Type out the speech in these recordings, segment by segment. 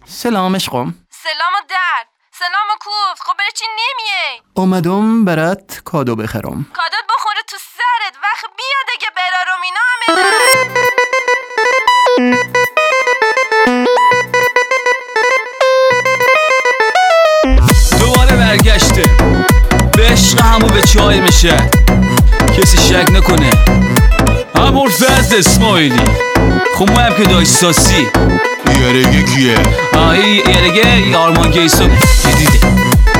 سلام عشقم. سلام و درد. سلام و کوف. خب برای چی نمیای؟ اومدم برات کادو بخرم. کادوت بخوره تو سرت. وقت بیا دیگه برارم اینا همه دوباره برگشته به عشق همو به چای میشه، کسی شک نکنه همون فضل اسماعیلی. خب ما هم که داشت ساسی یارگه کیه؟ یارگه آرمان گیسون جدیده.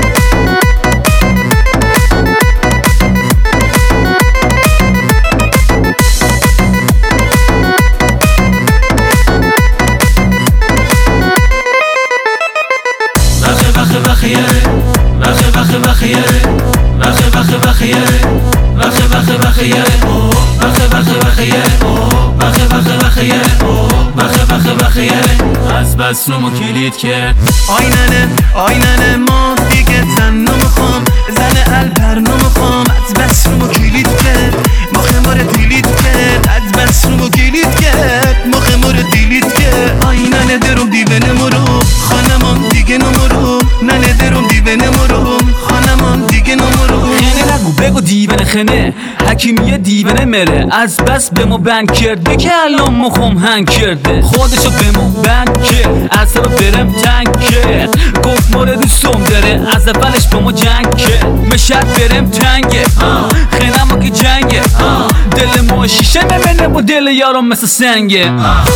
از بس رو ما کلید کرد. آیننه ما دیگه زن نمیخوام، زن الپر نمیخوام. از بس رو ما کلید کرد، مخه ما رو دیلید کرد. از بس رو ما کلید کرد، مخه ما رو دیلید کرد. آیننه درم دیوانه مرو، خانمان دیگه نمرو. ننه درم دیوانه مرو، خانمان دیگه نمرو. خنه نگو بگو دیوانه خنه، حکیمیه دیوانه مره. از بس به ما بند کرده که الان مخم هنگ کرده. خودشو به ما بند کرد، از رو برم تنگ کرد. گفت ماره دوستم داره، از اولش با ما جنگ کرد. مشد برم تنگه، خنه ما که جنگه. دل ما شیشه میمنه با دل یارم مثل سنگه.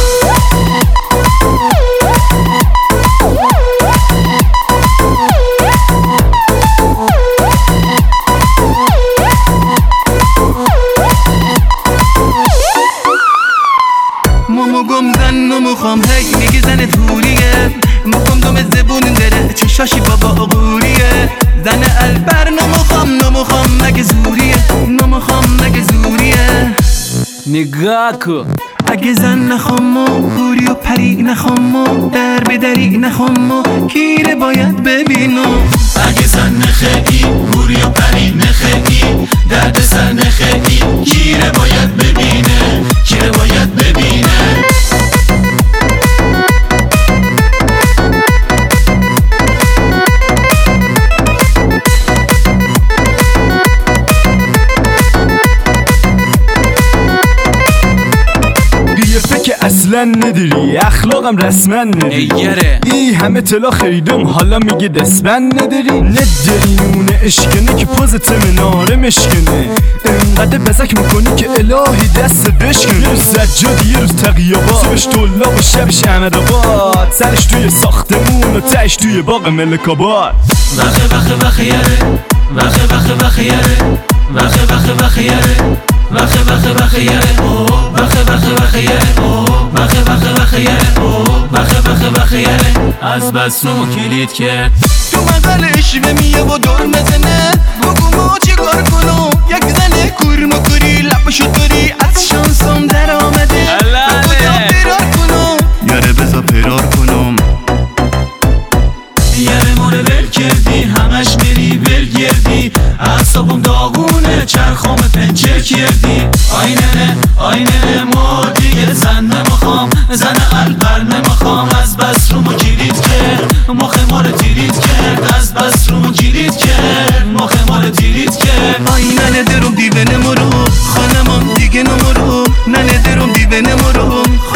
گم زن نمیخوام، هی میگه زن توریه. مخم دوم زبون داره، چشاشی بابا غوریه. زن البر نمیخوام مگه زوریه. نمیخوام مگه زوریه. نگاه کن اگه زن نخوام و هوری و پری نخوام و در بدری نخوام و کیره باید ببینم. اگه زن نخیی هوری و پری نخیی، درد سر نخیی، کیره باید ببینه، کیره باید ببینه. که اصلا نداری، اخلاقم رسما نداری. ای همه طلا خریدم حالا میگه دستبند نداری. نداری نونه اشکنه که پوزت مناره مشکنه. انقدر بزک میکنی که الهی دست بشکنه. یه روز سجاد یه روز تقیاباد، صبحش طلاب و شبش احمدآباد. سرش توی ساختمون و تش توی باغ ملک‌آباد. وخه یاره، وخه یاره، وخه یاره، وخه یاره، وخه یاره. از بس رو ما کلید کرد. تو مقالش و میه و دور مزنه. بگو ما چی کار کنم، یک زنه کورمکوری لپشو داری. از شانسم در آمده، بگو فرار کنم. یاره بزا فرار کنم. یاره ما رو ول کردی، همش میری ول گردی. اعصابم داغونه، چرخام پنچر کردی. آینه ما دیگه زن نمیخوام، زن الپر نمیخوام. از بس رو ما کلید کرد، مخ ما رو تیرید کرد. از بس رو ما کلید کرد، مخ ما رو تیرید کرد. آینه درم دیوانه مرو، خانمان دیگه نمرو. ننه درم دیوانه مرو،